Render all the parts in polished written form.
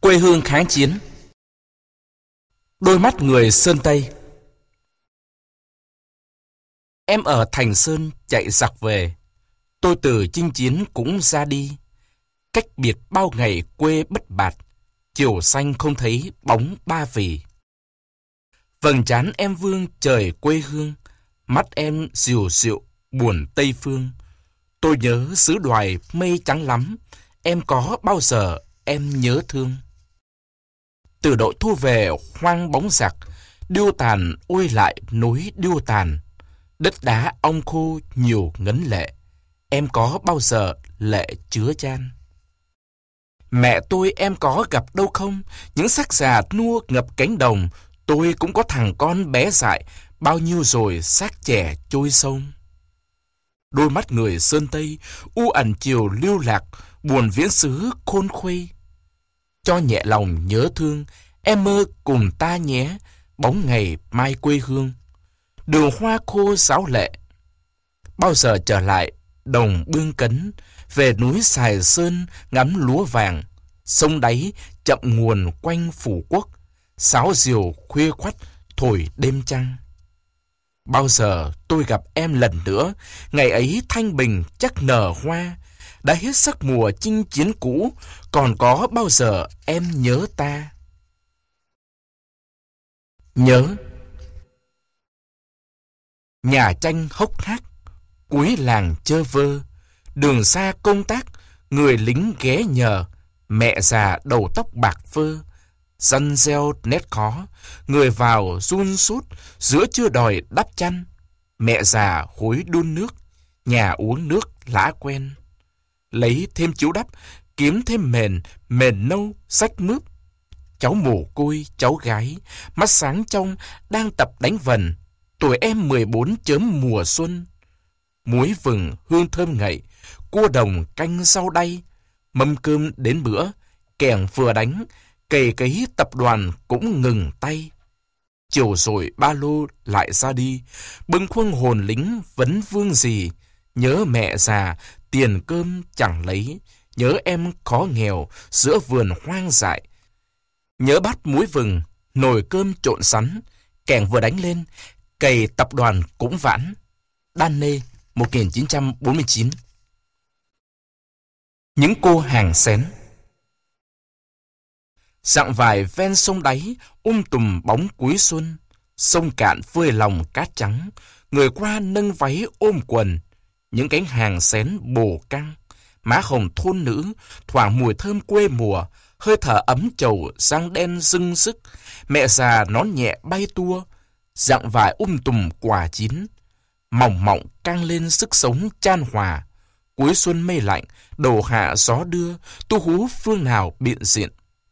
Quê hương kháng chiến. Đôi mắt người Sơn Tây. Em ở Thành Sơn chạy giặc về, tôi từ chinh chiến cũng ra đi. Cách biệt bao ngày quê bất bạt, chiều xanh không thấy bóng Ba Vì. Vầng trán em vương trời quê hương, mắt em dịu dịu buồn Tây Phương. Tôi nhớ xứ Đoài mây trắng lắm, em có bao giờ em nhớ thương. Từ đội thu về hoang bóng giặc, điêu tàn ôi lại núi điêu tàn. Đất đá ong khô nhiều ngấn lệ, em có bao giờ lệ chứa chan. Mẹ tôi em có gặp đâu không, những xác già nua ngập cánh đồng. Tôi cũng có thằng con bé dại, bao nhiêu rồi xác trẻ trôi sông. Đôi mắt người Sơn Tây u ẩn chiều lưu lạc, buồn viễn xứ khôn khuây. Cho nhẹ lòng nhớ thương, em mơ cùng ta nhé, bóng ngày mai quê hương. Đường hoa khô sáo lệ, bao giờ trở lại đồng Bương Cấn, về núi Sài Sơn ngắm lúa vàng, sông đáy chậm nguồn quanh Phủ Quốc, sáo diều khuya khoắt thổi đêm trăng. Bao giờ tôi gặp em lần nữa, ngày ấy thanh bình chắc nở hoa. Đã hết sắc mùa chinh chiến cũ, còn có bao giờ em nhớ ta. Nhớ. Nhà tranh hốc hác, cuối làng chơ vơ, đường xa công tác, người lính ghé nhờ, mẹ già đầu tóc bạc phơ, dân gieo nét khó, người vào run sút, giữa chưa đòi đắp chăn, mẹ già hối đun nước, nhà uống nước lã quen. Lấy thêm chiếu đắp, kiếm thêm mền, mền nâu, sách mướp. Cháu mồ côi, cháu gái, mắt sáng trong, đang tập đánh vần. Tuổi em 14 chớm mùa xuân. Muối vừng hương thơm ngậy, cua đồng canh rau đay. Mâm cơm đến bữa, kẻng vừa đánh, cày cấy tập đoàn cũng ngừng tay. Chiều rồi ba lô lại ra đi, bâng khuâng hồn lính vấn vương gì. Nhớ mẹ già, tiền cơm chẳng lấy, nhớ em khó nghèo giữa vườn hoang dại. Nhớ bát muối vừng, nồi cơm trộn sắn, kẻng vừa đánh lên, cày tập đoàn cũng vãn. Đan Nê, 1949. Những cô hàng xén. Dặng vải ven sông đáy, tùm bóng cuối xuân. Sông cạn phơi lòng cát trắng, người qua nâng váy ôm quần. Những cánh hàng xén bồ căng, má hồng thôn nữ, thoảng mùi thơm quê mùa, hơi thở ấm trầu răng đen rưng sức. Mẹ già nón nhẹ bay tua, dặng vải tùm quả chín. Mỏng mọng căng lên sức sống chan hòa. Cuối xuân mây lạnh, đầu hạ gió đưa, tu hú phương nào biện diện.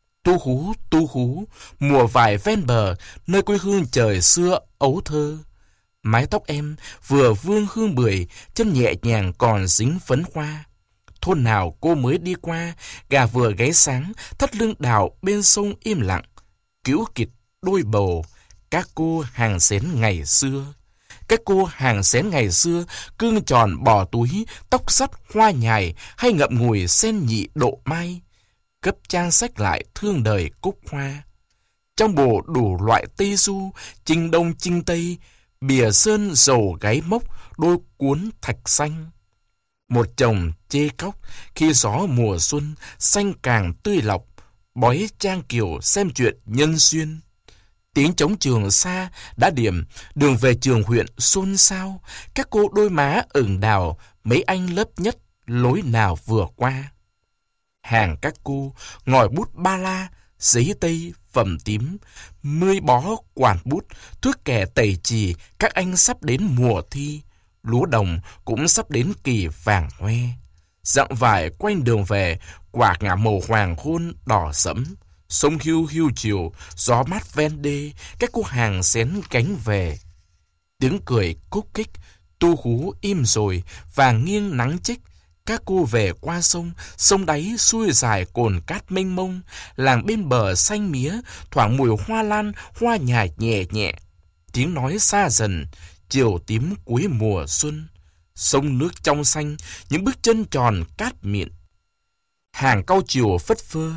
Tu hú, mùa vải ven bờ, nơi quê hương trời xưa ấu thơ. Mái tóc em vừa vương hương bưởi, chân nhẹ nhàng còn dính phấn hoa. Thôn nào cô mới đi qua, gà vừa gáy sáng, thắt lưng đào bên sông im lặng. Cữu kịt đôi bầu, các cô hàng xén ngày xưa. Các cô hàng xén ngày xưa, cương tròn bò túi, tóc sắt hoa nhài, hay ngậm ngùi sen nhị độ mai. Cấp trang sách lại thương đời cúc hoa. Trong bồ đủ loại tây du, chinh đông chinh tây, bìa sơn dầu gáy mốc, đôi cuốn thạch xanh. Một chồng chê cóc, khi gió mùa xuân, xanh càng tươi lọc, bói trang kiều xem chuyện nhân duyên. Tiếng trống trường xa đã điểm, đường về trường huyện xôn xao, các cô đôi má ửng đào, mấy anh lớp nhất lối nào vừa qua. Hàng các cô ngòi bút ba la, giấy tây phẩm tím, mươi bó quản bút, thước kẻ tẩy chì, các anh sắp đến mùa thi, lúa đồng cũng sắp đến kỳ vàng hoe. Dặng vải quanh đường về, quả ngả màu hoàng hôn đỏ sẫm. Sông hiu hiu chiều, gió mát ven đê, các cô hàng xén cánh về. Tiếng cười cúc kích, tu hú im rồi, vàng nghiêng nắng chích. Các cô về qua sông, sông đáy xuôi dài cồn cát mênh mông, làng bên bờ xanh mía, thoảng mùi hoa lan, hoa nhài nhẹ nhẹ. Tiếng nói xa dần, chiều tím cuối mùa xuân. Sông nước trong xanh, những bước chân tròn cát mịn. Hàng cau chiều phất phơ,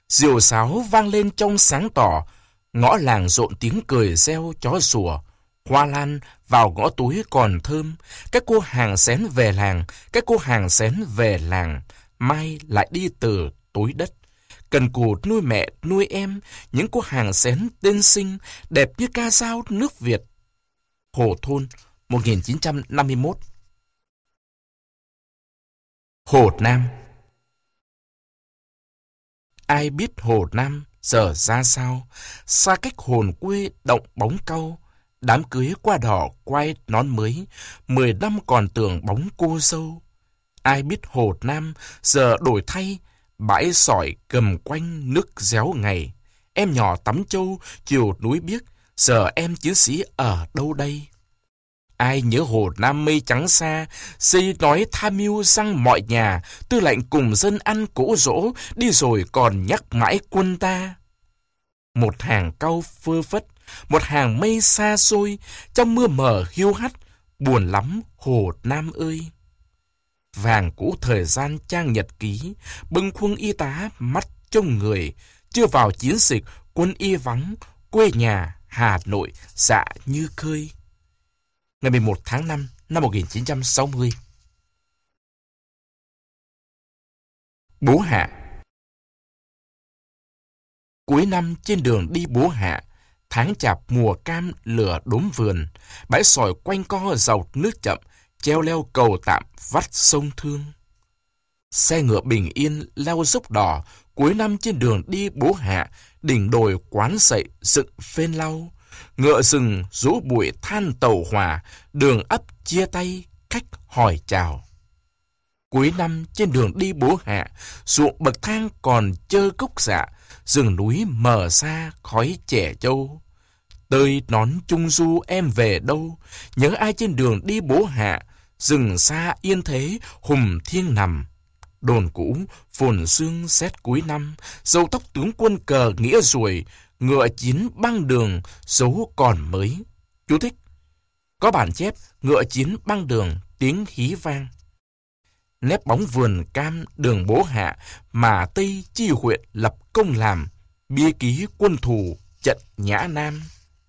Diều sáo vang lên trong sáng tỏ, ngõ làng rộn tiếng cười reo chó sủa. Hoa lan vào ngõ túi còn thơm, các cô hàng xén về làng, các cô hàng xén về làng, mai lại đi từ tối đất. Cần cù nuôi mẹ nuôi em, những cô hàng xén tên xinh, đẹp như ca dao nước Việt. Hồ Thôn, 1951. Hồ Nam. Ai biết Hồ Nam giờ ra sao, xa cách hồn quê động bóng cau, đám cưới qua đỏ quay nón mới, 10 năm còn tưởng bóng cô dâu. Ai biết Hồ Nam giờ đổi thay, bãi sỏi cầm quanh nước réo ngày. Em nhỏ tắm trâu chiều núi biếc, giờ em chiến sĩ ở đâu đây? Ai nhớ Hồ Nam mây trắng xa, xây nói tham mưu răng mọi nhà, tư lệnh cùng dân ăn cỗ dỗ, đi rồi còn nhắc mãi quân ta. Một hàng cau phơ phất, một hàng mây xa xôi, trong mưa mờ hiu hắt, buồn lắm Hồ Nam ơi. Vàng cũ thời gian trang nhật ký, bâng khuâng y tá mắt trông người, chưa vào chiến dịch quân y vắng, quê nhà Hà Nội dạ như khơi. Ngày 11 tháng 5 năm 1960. Bố Hạ. Cuối năm trên đường đi Bố Hạ, tháng chạp mùa cam lửa đốm vườn, bãi sỏi quanh co dọc nước chậm, treo leo cầu tạm vắt sông Thương. Xe ngựa bình yên leo dốc đỏ, cuối năm trên đường đi Bố Hạ, đỉnh đồi quán sậy dựng phên lau. Ngựa rừng rú bụi than tàu hỏa, đường ấp chia tay, khách hỏi chào. Cuối năm trên đường đi Bố Hạ, ruộng bậc thang còn chơ cốc dạ, rừng núi mờ xa khói trẻ trâu. Tơi nón trung du em về đâu, nhớ ai trên đường đi Bố Hạ, rừng xa yên thế hùng thiêng nằm. Đồn cũ phồn sương xét cuối năm, râu tóc tướng quân cờ nghĩa ruồi, ngựa chiến băng đường dấu còn mới. Chú thích: có bản chép ngựa chiến băng đường tiếng hí vang. Nép bóng vườn cam đường Bố Hạ mà Tây chi huyện lập công làm, bia ký quân thù trận Nhã Nam.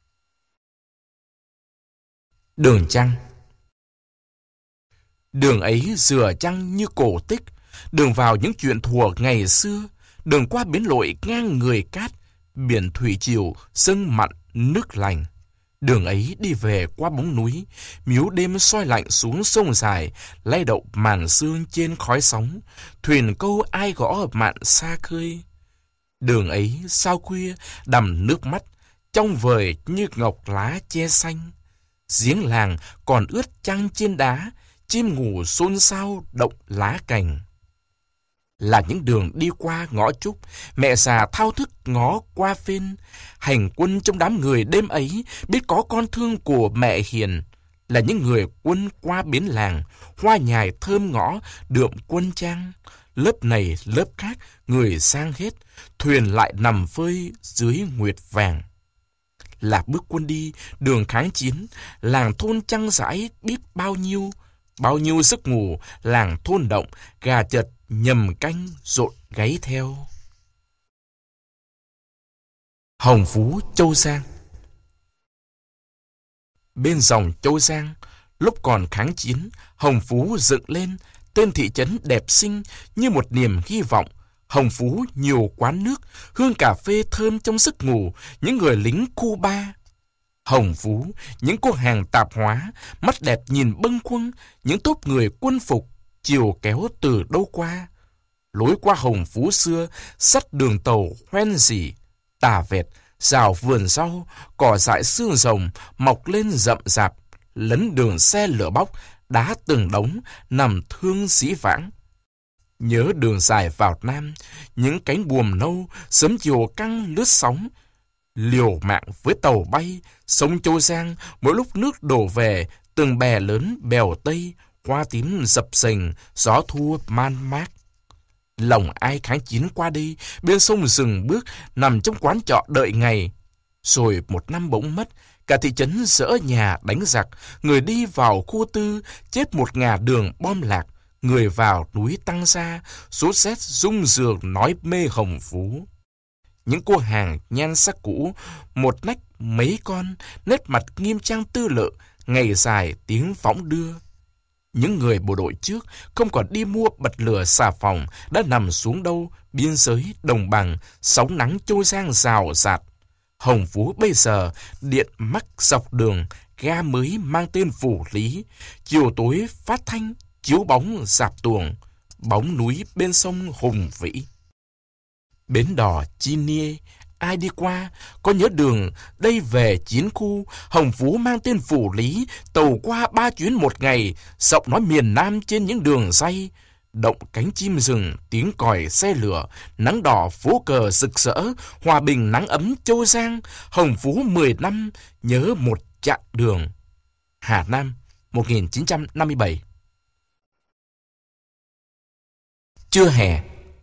Đường Trăng. Đường ấy dừa trăng như cổ tích, đường vào những chuyện thuở ngày xưa, đường qua bến lội ngang người cát, biển thủy triều dâng mặn nước lành. Đường ấy đi về qua bóng núi, miếu đêm soi lạnh xuống sông dài, lay động màn sương trên khói sóng, thuyền câu ai gõ mạn xa khơi. Đường ấy sao khuya đầm nước mắt, trong vời như ngọc lá che xanh. Giếng làng còn ướt trăng trên đá, chim ngủ xôn xao động lá cành. Là những đường đi qua ngõ trúc, mẹ già thao thức ngó qua phên. Hành quân trong đám người đêm ấy, biết có con thương của mẹ hiền. Là những người quân qua bến làng, hoa nhài thơm ngõ, đượm quân trang. Lớp này lớp khác, người sang hết, thuyền lại nằm phơi dưới nguyệt vàng. Là bước quân đi, đường kháng chiến, làng thôn trăng rãi biết bao nhiêu giấc ngủ, làng thôn động, gà chật nhầm canh rộn gáy theo. Hồng Phú, Châu Giang. Bên dòng Châu Giang, lúc còn kháng chiến, Hồng Phú dựng lên, tên thị trấn đẹp xinh như một niềm hy vọng. Hồng Phú nhiều quán nước, hương cà phê thơm trong giấc ngủ, những người lính Cuba. Hồng Phú, những cô hàng tạp hóa, mắt đẹp nhìn bâng khuâng, những tốp người quân phục, chiều kéo từ đâu qua. Lối qua Hồng Phú xưa, sắt đường tàu hoen rỉ, tà vẹt, rào vườn rau, cỏ dại xương rồng mọc lên rậm rạp, lấn đường xe lửa bóc, đá từng đống, nằm thương dĩ vãng. Nhớ đường dài vào Nam, những cánh buồm nâu, sớm chiều căng lướt sóng, liều mạng với tàu bay, sông Châu Giang, mỗi lúc nước đổ về, từng bè lớn bèo Tây, hoa tím dập dềnh, gió thu man mát. Lòng ai kháng chiến qua đi, bên sông dừng bước, nằm trong quán trọ đợi ngày. Rồi một năm bỗng mất, cả thị trấn dỡ nhà đánh giặc, người đi vào khu tư, chết một ngả đường bom lạc, người vào núi tăng xa, sốt rét rung rường nói mê Hồng Phú. Những cô hàng nhan sắc cũ, một nách mấy con, nét mặt nghiêm trang tư lự, ngày dài tiếng võng đưa. Những người bộ đội trước không còn đi mua bật lửa xà phòng, đã nằm xuống đâu biên giới đồng bằng, sóng nắng trôi giang rào rạt. Hồng Phú bây giờ điện mắc dọc đường, ga mới mang tên Phủ Lý, chiều tối phát thanh chiếu bóng rạp tuồng, bóng núi bên sông hùng vĩ. Bến đò Chi Nia, ai đi qua có nhớ đường đây về chiến khu. Hồng Phú mang tên Phủ Lý, tàu qua 3 chuyến một ngày, giọng nói miền Nam trên những đường ray. Động cánh chim rừng, tiếng còi xe lửa, nắng đỏ phố cờ rực rỡ, hòa bình nắng ấm Châu Giang. Hồng Phú 10 năm, nhớ một chặng đường. Hà Nam, 1957. Trưa hè.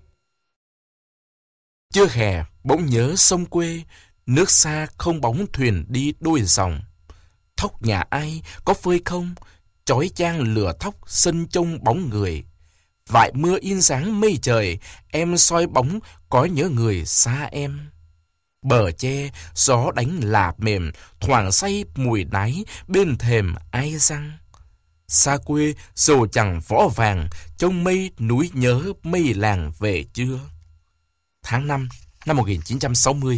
Trưa hè bỗng nhớ sông quê, nước xa không bóng thuyền đi đôi dòng. Thóc nhà ai có phơi không, chói chang lửa thóc sân trông bóng người. Vại mưa in dáng mây trời, em soi bóng có nhớ người xa em. Bờ tre gió đánh là mềm, thoảng say mùi nái bên thềm ai răng. Xa quê dầu chẳng võ vàng, trông mây núi nhớ mây làng về chưa. Tháng 5 năm 1960.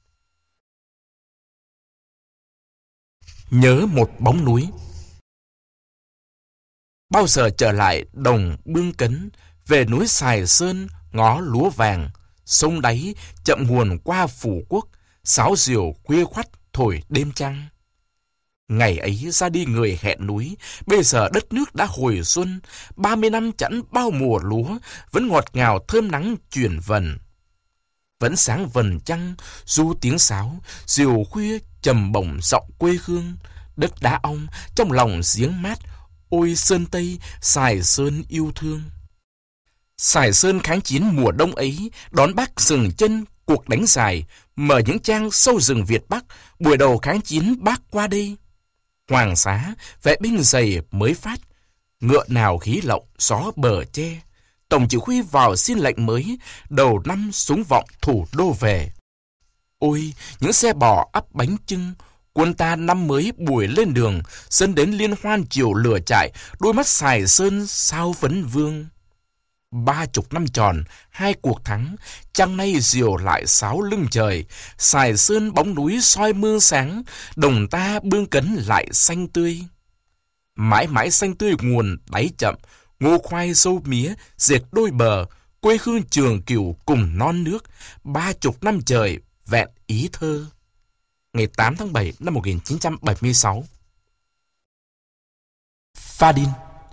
Nhớ một bóng núi. Bao giờ trở lại đồng Bương Cấn, về núi Sài Sơn ngó lúa vàng, sông đáy chậm nguồn qua Phủ Quốc, sáo diều khuya khoắt thổi đêm trăng. Ngày ấy ra đi người hẹn núi, bây giờ đất nước đã hồi xuân, 30 năm chẵn bao mùa lúa, vẫn ngọt ngào thơm nắng chuyển vần. Vẫn sáng vần trăng, du tiếng sáo, diều khuya trầm bổng giọng quê hương, đất đá ong trong lòng giếng mát, ôi Sơn Tây, Sài Sơn yêu thương. Sài Sơn kháng chiến mùa đông ấy, đón Bác dừng chân cuộc đánh dài, mở những trang sâu rừng Việt Bắc, buổi đầu kháng chiến Bác qua đây. Hoàng Xá, vệ binh dày mới phát, ngựa nào khí lộng gió bờ tre. Tổng chỉ huy vào xin lệnh mới, đầu năm súng vọng thủ đô về. Ôi, những xe bò ắp bánh chưng, quân ta năm mới buổi lên đường, sân đến liên hoan chiều lửa trại, đôi mắt Sài Sơn sao vấn vương. 30 năm tròn, 2 cuộc thắng, trăng nay diều lại sáo lưng trời, Sài Sơn bóng núi soi mưa sáng, đồng ta Bương Cấn lại xanh tươi. Mãi mãi xanh tươi nguồn đáy chậm, ngô khoai dâu mía, dệt đôi bờ, quê hương Trường Cửu cùng non nước, 30 năm trời, vẹn ý thơ. Ngày 8 tháng 7 năm 1976. Pha Đin.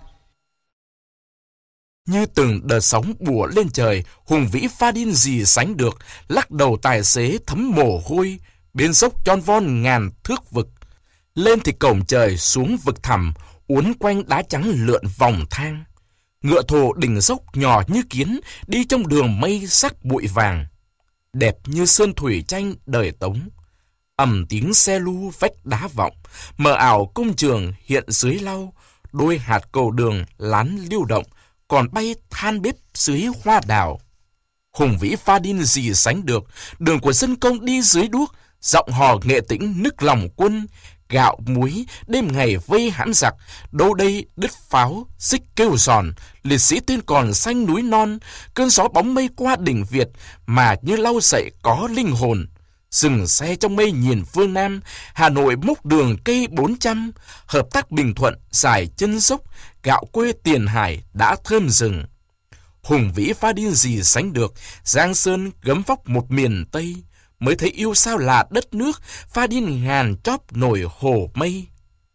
Như từng đợt sóng bủa lên trời, hùng vĩ Pha Đin gì sánh được, lắc đầu tài xế thấm mồ hôi, bên dốc tròn von ngàn thước vực. Lên thì cổng trời, xuống vực thẳm, uốn quanh đá trắng lượn vòng thang. Ngựa thồ đỉnh dốc nhỏ như kiến, đi trong đường mây sắc bụi vàng. Đẹp như sơn thủy tranh đời Tống. Ầm tiếng xe lu vách đá vọng, mờ ảo công trường hiện dưới lau, đôi hạt cầu đường lán lưu động, còn bay than bếp dưới hoa đào. Hùng vĩ Pha Đin gì sánh được, đường của dân công đi dưới đuốc, giọng hò nghệ tĩnh nức lòng quân, gạo muối đêm ngày vây hãm giặc, đâu đây đứt pháo xích kêu giòn, liệt sĩ tên còn xanh núi non, cơn gió bóng mây qua đỉnh Việt mà như lau dậy có linh hồn. Dừng xe trong mây nhìn phương Nam, Hà Nội múc đường cây 400, hợp tác Bình Thuận dài chân dốc, gạo quê Tiền Hải đã thơm rừng. Hùng vĩ Pha Đin gì sánh được, Giang Sơn gấm vóc một miền Tây, mới thấy yêu sao là đất nước, Pha Đin ngàn chóp nổi hồ mây.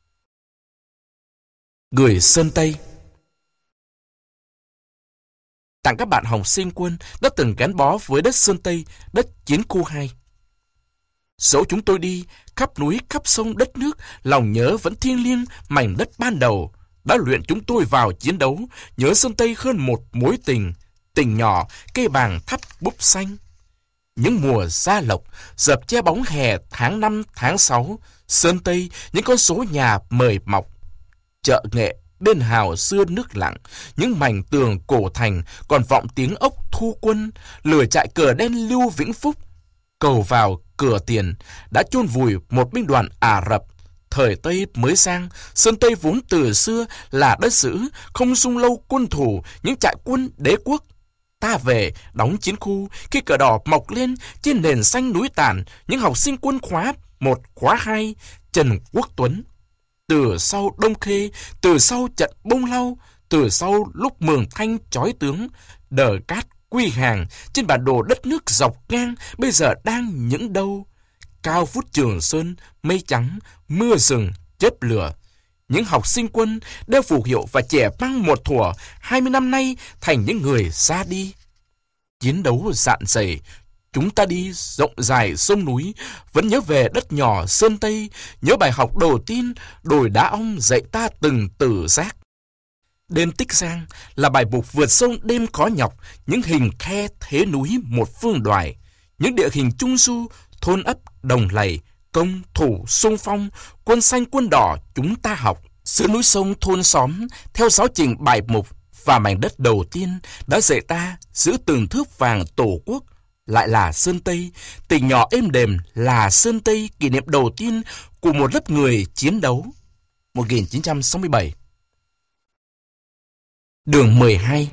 Người Sơn Tây. Tặng các bạn học sinh quân đã từng gắn bó với đất Sơn Tây, đất chiến khu 2. Dẫu chúng tôi đi, khắp núi khắp sông đất nước, lòng nhớ vẫn thiêng liêng mảnh đất ban đầu, đã luyện chúng tôi vào chiến đấu, nhớ Sơn Tây hơn một mối tình, tình nhỏ, cây bàng thắp búp xanh. Những mùa gia lộc, dợp che bóng hè tháng 5, tháng 6, Sơn Tây, những con số nhà mời mọc. Chợ nghệ, bên hào xưa nước lặng, những mảnh tường cổ thành còn vọng tiếng ốc thu quân, lửa trại cờ đen Lưu Vĩnh Phúc. Cầu vào cửa tiền đã chôn vùi một binh đoàn Ả Rập. Thời Tây mới sang, Sơn Tây vốn từ xưa là đất giữ, không sung lâu quân thù những trại quân đế quốc. Ta về đóng chiến khu khi cờ đỏ mọc lên trên nền xanh núi tàn, những học sinh quân khóa 1, khóa 2, Trần Quốc Tuấn. Từ sau Đông Khê, từ sau trận Bông Lau, từ sau lúc Mường Thanh chói tướng, Đờ Cát quy hàng trên bản đồ đất nước dọc ngang bây giờ đang những đâu? Cao vút Trường Sơn, mây trắng, mưa rừng, chớp lửa. Những học sinh quân đeo phù hiệu và trẻ băng một thuở 20 năm nay thành những người ra đi. Chiến đấu dạn dày, chúng ta đi rộng dài sông núi, vẫn nhớ về đất nhỏ Sơn Tây, nhớ bài học đầu tiên đồi đá ong dạy ta từng tử giác. Đêm Tích Giang là bài mục vượt sông đêm khó nhọc, những hình khe thế núi một phương đoài, những địa hình trung du, thôn ấp, đồng lầy, công, thủ, xung phong, quân xanh quân đỏ chúng ta học. Giữa núi sông thôn xóm, theo giáo trình bài mục và mảnh đất đầu tiên đã dạy ta giữ từng thước vàng tổ quốc, lại là Sơn Tây, tỉnh nhỏ êm đềm là Sơn Tây, kỷ niệm đầu tiên của một lớp người chiến đấu. 1967. Đường 12.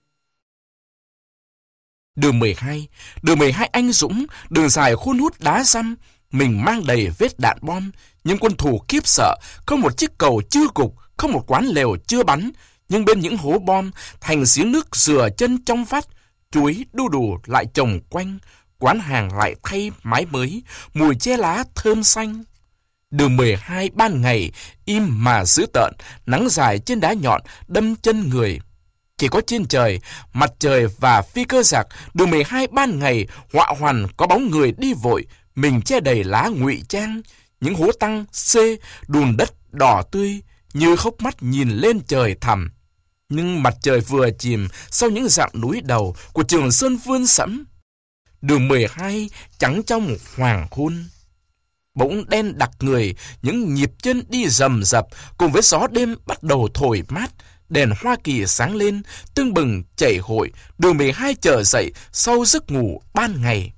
Đường 12, đường 12 anh dũng, đường dài hun hút đá răm, mình mang đầy vết đạn bom, nhưng quân thù khiếp sợ, không một chiếc cầu chưa gục, không một quán lều chưa bắn, nhưng bên những hố bom thành giếng nước rửa chân trong vắt, chuối đu đủ lại trồng quanh, quán hàng lại thay mái mới, mùi che lá thơm xanh. Đường 12 ban ngày im mà dữ tợn, nắng dài trên đá nhọn đâm chân người. Chỉ có trên trời, mặt trời và phi cơ giặc, đường 12 ban ngày họa hoàn có bóng người đi vội, mình che đầy lá ngụy trang, những hố tăng xê, đùn đất đỏ tươi như hốc mắt nhìn lên trời thẳm. Nhưng mặt trời vừa chìm sau những dặm núi đầu của Trường Sơn vươn sẫm. Đường 12 trắng trong hoàng hôn. Bỗng đen đặc người, những nhịp chân đi rầm rập cùng với gió đêm bắt đầu thổi mát. Đèn Hoa Kỳ sáng lên, tưng bừng chảy hội, đường 12 trở dậy sau giấc ngủ ban ngày.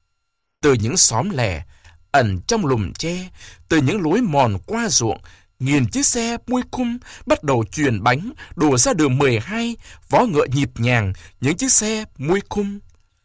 Từ những xóm lẻ, ẩn trong lùm tre, từ những lối mòn qua ruộng, nghìn chiếc xe mui khum bắt đầu chuyền bánh đổ ra đường 12, vó ngựa nhịp nhàng, những chiếc xe mui khum.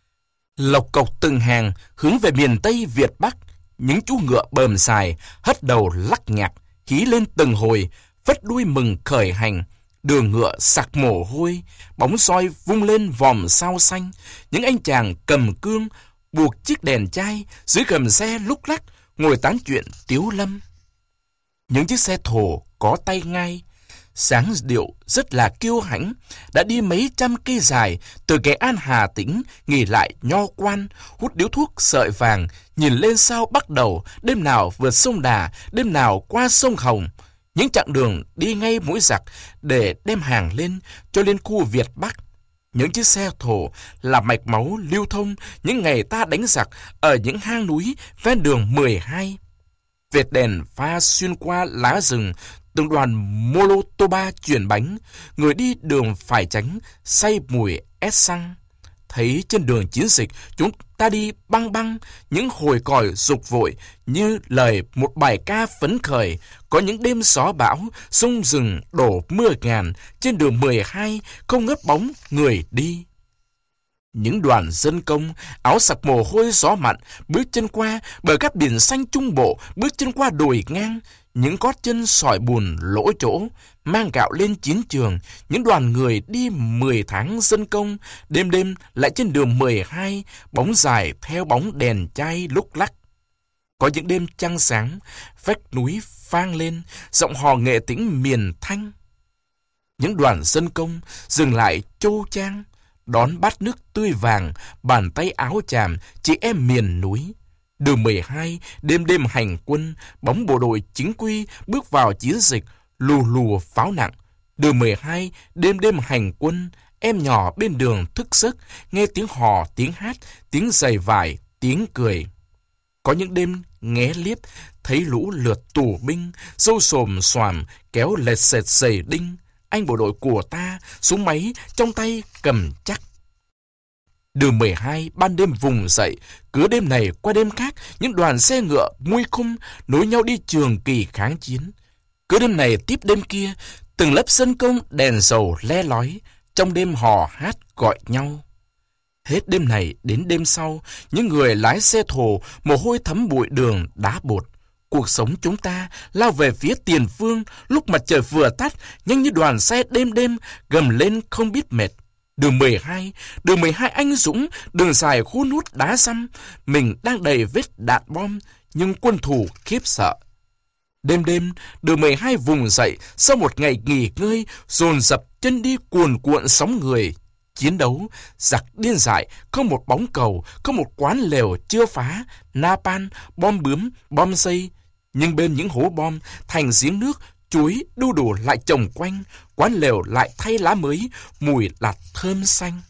Lộc cộc từng hàng hướng về miền Tây Việt Bắc, những chú ngựa bờm xài, hất đầu lắc nhạc, hí lên từng hồi, vất đuôi mừng khởi hành. Đường ngựa sặc mồ hôi, bóng soi vung lên vòm sao xanh, những anh chàng cầm cương, buộc chiếc đèn chai dưới gầm xe lúc lắc, ngồi tán chuyện tiếu lâm. Những chiếc xe thồ có tay ngai, sáng điệu rất là kiêu hãnh, đã đi mấy trăm cây dài, từ Nghệ An Hà Tĩnh, nghỉ lại Nho Quan, hút điếu thuốc sợi vàng, nhìn lên sao Bắc Đầu, đêm nào vượt sông Đà, đêm nào qua sông Hồng. Những chặng đường đi ngay mũi giặc để đem hàng lên cho lên khu Việt Bắc. Những chiếc xe thồ là mạch máu lưu thông những ngày ta đánh giặc ở những hang núi ven đường 12. Vệt đèn pha xuyên qua lá rừng, từng đoàn Molotoba chuyển bánh, người đi đường phải tránh, say mùi ép xăng. Thấy trên đường chiến dịch, chúng ta đi băng băng, những hồi còi rục vội như lời một bài ca phấn khởi. Có những đêm gió bão, sông rừng đổ mưa ngàn, trên đường 12 không ngớt bóng người đi. Những đoàn dân công, áo sặc mồ hôi gió mặn, bước chân qua bờ cát biển xanh Trung Bộ, bước chân qua đồi ngang, những gót chân sỏi bùn lỗ chỗ, mang gạo lên chiến trường, những đoàn người đi 10 tháng dân công, đêm đêm lại trên đường 12, bóng dài theo bóng đèn chai lúc lắc. Có những đêm trăng sáng, vách núi vang lên, giọng hò nghệ tĩnh miền Thanh. Những đoàn dân công dừng lại Châu Trang, đón bát nước tươi vàng, bàn tay áo chàm, chị em miền núi. Đường 12, đêm đêm hành quân, bóng bộ đội chính quy bước vào chiến dịch, lù lù pháo nặng. Đường 12, đêm đêm hành quân, em nhỏ bên đường thức giấc, nghe tiếng hò, tiếng hát, tiếng giày vải, tiếng cười. Có những đêm nghé liếp, thấy lũ lượt tù binh, râu xồm xoàm, kéo lệt sệt giày đinh. Anh bộ đội của ta, súng máy trong tay cầm chắc. Đường 12 ban đêm vùng dậy, cứ đêm này qua đêm khác, những đoàn xe ngựa mui khung nối nhau đi Trường Kỳ kháng chiến. Cứ đêm này tiếp đêm kia, từng lớp dân công đèn dầu le lói, trong đêm hò hát gọi nhau. Hết đêm này đến đêm sau, những người lái xe thồ, mồ hôi thấm bụi đường, đá bột. Cuộc sống chúng ta lao về phía tiền phương, lúc mặt trời vừa tắt, nhanh như đoàn xe đêm đêm, gầm lên không biết mệt. Đường 12 anh dũng, đường dài hun hút đá xăm, mình đang đầy vết đạn bom, nhưng quân thù khiếp sợ. Đêm đêm, đường 12 vùng dậy, sau một ngày nghỉ ngơi, dồn dập chân đi cuồn cuộn sóng người. Chiến đấu, giặc điên dại, không một bóng cầu, không một quán lều chưa phá, napalm, bom bướm, bom dây. Nhưng bên những hố bom, thành giếng nước, chuối, đu đủ lại trồng quanh, quán lều lại thay lá mới, mùi lạt thơm xanh.